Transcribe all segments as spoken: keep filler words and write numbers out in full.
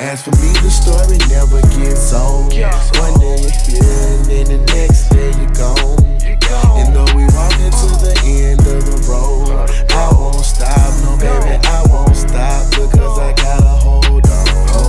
As for me, the story never gets old. One day you're here and then the next day you're gone. And though we walking to the end of the road, I won't stop, no baby, I won't stop, because I gotta hold on.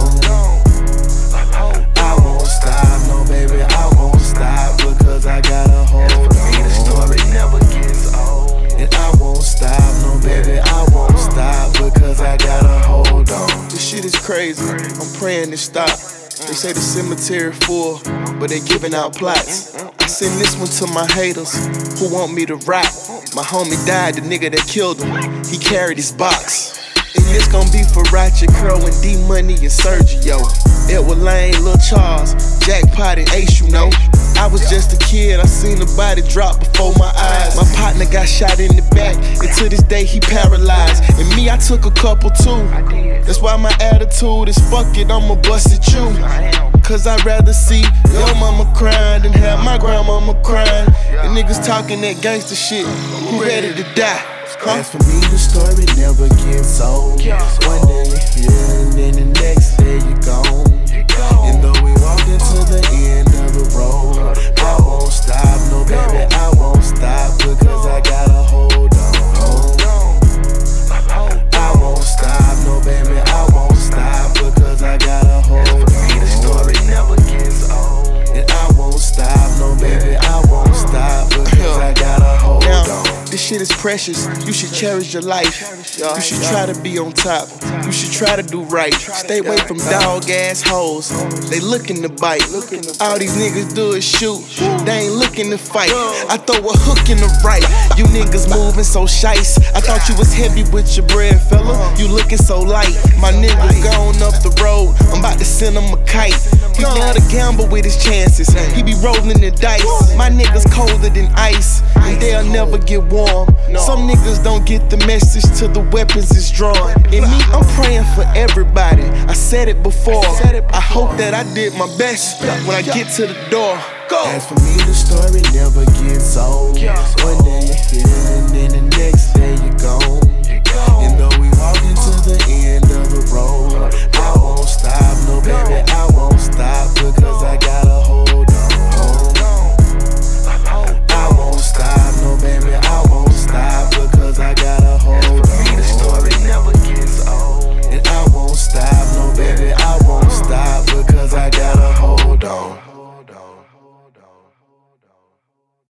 I won't stop, no baby, I won't stop, because I gotta hold on. For me, the story never gets old. And I won't stop, no baby, I won't stop, because I gotta hold on. This shit is crazy, I'm praying to stop. They say the cemetery full, but they giving out plots. I send this one to my haters who want me to rap. My homie died, the nigga that killed him, he carried his box. And this gon' be for Ratchet, Curl, and D-Money and Sergio. Edward Lane, Lil Charles, Jackpot, and Ace, you know. I was just a kid, I seen the body drop before my eyes. My partner got shot in the back, and to this day he paralyzed. And me, I took a couple too. That's why my attitude is fuck it, I'ma bust at you. Cause I'd rather see your mama crying than have my grandmama crying. And niggas talking that gangster shit, who ready to die? Huh? As for me, the story never gets old. One day you're here and then the next day you're gone. And though we walking to the end of the road, I won't stop, no baby, I won't stop, because I gotta hold on. I won't stop, no baby, I won't stop, because I gotta hold on. For me, the story never gets old. And I won't stop, no baby, I won't stop, because I gotta hold on. This shit is precious, you should cherish your life. You should try to be on top, you should try to do right. Stay away from dog ass hoes, they looking to bite. All these niggas do is shoot, they ain't looking to fight. I throw a hook in the right, you niggas moving so shice. I thought you was heavy with your bread, fella, you looking so light. My nigga gone up the road, I'm about to send him a kite. He love to gamble with his chances, he be rolling the dice. My niggas colder than ice, and they'll never get warm. Some niggas don't get the message till the weapons is drawn. And me, I'm praying for everybody. I said it before, I hope that I did my best when I get to the door. As for me, the story never gets old. One day you're here and then the next day you're gone.